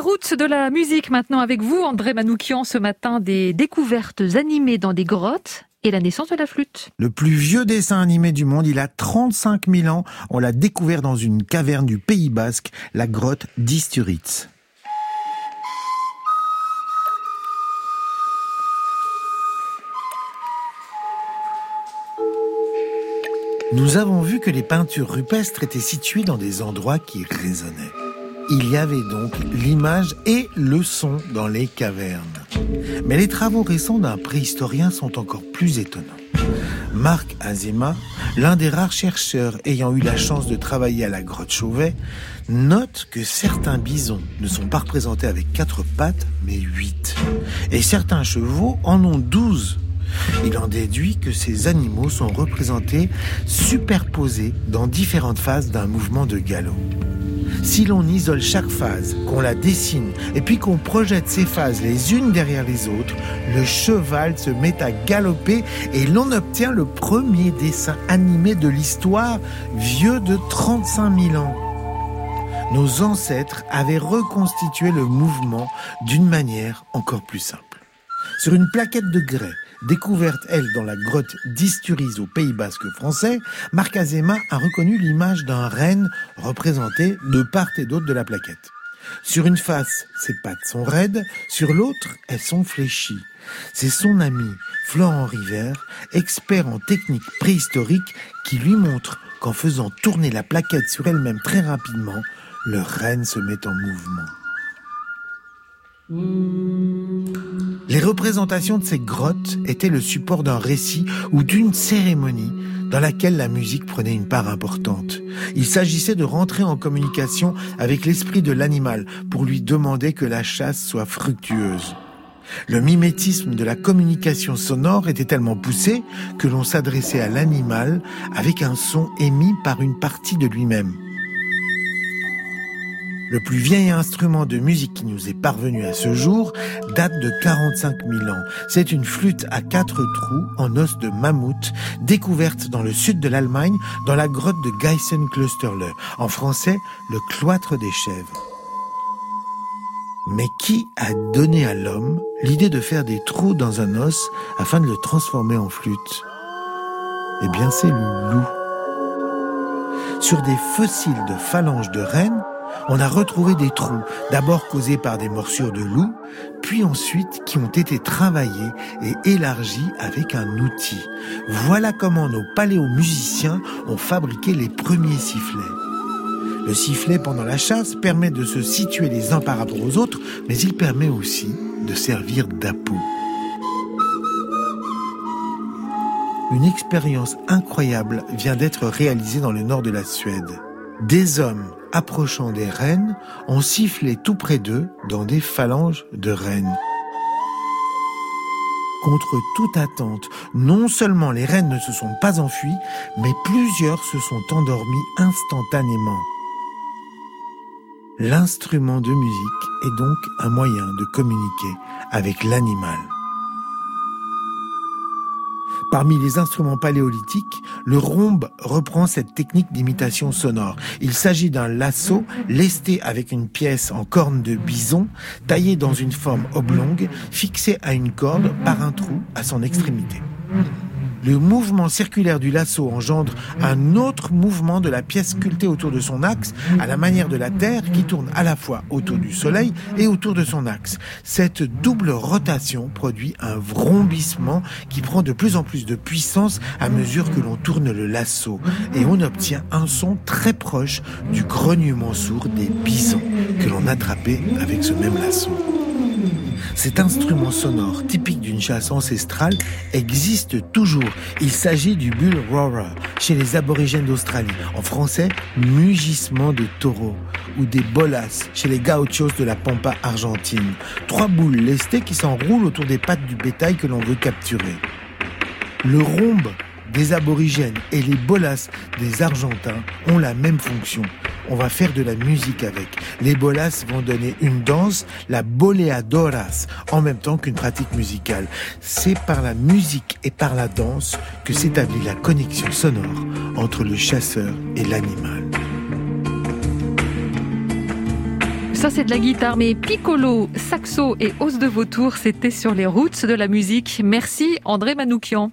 route de la musique maintenant avec vous, André Manoukian, ce matin, des découvertes animées dans des grottes et la naissance de la flûte. Le plus vieux dessin animé du monde, il a 35 000 ans. On l'a découvert dans une caverne du Pays Basque, la grotte d'Isturitz. Nous avons vu que les peintures rupestres étaient situées dans des endroits qui résonnaient. Il y avait donc l'image et le son dans les cavernes. Mais les travaux récents d'un préhistorien sont encore plus étonnants. Marc Azéma, l'un des rares chercheurs ayant eu la chance de travailler à la grotte Chauvet, note que certains bisons ne sont pas représentés avec 4 pattes, mais 8. Et certains chevaux en ont 12. Il en déduit que ces animaux sont représentés superposés dans différentes phases d'un mouvement de galop. Si l'on isole chaque phase, qu'on la dessine et puis qu'on projette ces phases les unes derrière les autres, le cheval se met à galoper et l'on obtient le premier dessin animé de l'histoire, vieux de 35 000 ans. Nos ancêtres avaient reconstitué le mouvement d'une manière encore plus simple. Sur une plaquette de grès, découverte, elle, dans la grotte d'Isturitz au Pays Basque français, Marc Azéma a reconnu l'image d'un renne représenté de part et d'autre de la plaquette. Sur une face, ses pattes sont raides, sur l'autre, elles sont fléchies. C'est son ami, Florent River, expert en technique préhistorique, qui lui montre qu'en faisant tourner la plaquette sur elle-même très rapidement, le renne se met en mouvement. Les représentations de ces grottes étaient le support d'un récit ou d'une cérémonie dans laquelle la musique prenait une part importante. Il s'agissait de rentrer en communication avec l'esprit de l'animal pour lui demander que la chasse soit fructueuse. Le mimétisme de la communication sonore était tellement poussé que l'on s'adressait à l'animal avec un son émis par une partie de lui-même. Le plus vieil instrument de musique qui nous est parvenu à ce jour date de 45 000 ans. C'est une flûte à 4 trous en os de mammouth, découverte dans le sud de l'Allemagne, dans la grotte de Geisenklösterle. En français, le cloître des chèvres. Mais qui a donné à l'homme l'idée de faire des trous dans un os afin de le transformer en flûte ? Eh bien, c'est le loup. Sur des fossiles de phalanges de rennes, on a retrouvé des trous, d'abord causés par des morsures de loup, puis ensuite qui ont été travaillés et élargis avec un outil. Voilà comment nos paléomusiciens ont fabriqué les premiers sifflets. Le sifflet pendant la chasse permet de se situer les uns par rapport aux autres, mais il permet aussi de servir d'appôt. Une expérience incroyable vient d'être réalisée dans le nord de la Suède. Des hommes approchant des rennes ont sifflé tout près d'eux dans des phalanges de rennes. Contre toute attente, non seulement les rennes ne se sont pas enfuis, mais plusieurs se sont endormis instantanément. L'instrument de musique est donc un moyen de communiquer avec l'animal. Parmi les instruments paléolithiques, le rhombe reprend cette technique d'imitation sonore. Il s'agit d'un lasso lesté avec une pièce en corne de bison, taillé dans une forme oblongue, fixé à une corde par un trou à son extrémité. Le mouvement circulaire du lasso engendre un autre mouvement de la pièce sculptée autour de son axe, à la manière de la Terre qui tourne à la fois autour du Soleil et autour de son axe. Cette double rotation produit un vrombissement qui prend de plus en plus de puissance à mesure que l'on tourne le lasso, et on obtient un son très proche du grognement sourd des bisons que l'on attrapait avec ce même lasso. Cet instrument sonore, typique d'une chasse ancestrale, existe toujours. Il s'agit du bull roarer, chez les aborigènes d'Australie. En français, mugissement de taureau. Ou des bolas, chez les gauchos de la Pampa argentine. 3 boules lestées qui s'enroulent autour des pattes du bétail que l'on veut capturer. Le rhombe des aborigènes et les bolas des Argentins ont la même fonction. On va faire de la musique avec. Les bolas vont donner une danse, la boleadoras, en même temps qu'une pratique musicale. C'est par la musique et par la danse que s'établit la connexion sonore entre le chasseur et l'animal. Ça, c'est de la guitare, mais piccolo, saxo et hausse de vautour, c'était sur les routes de la musique. Merci André Manoukian.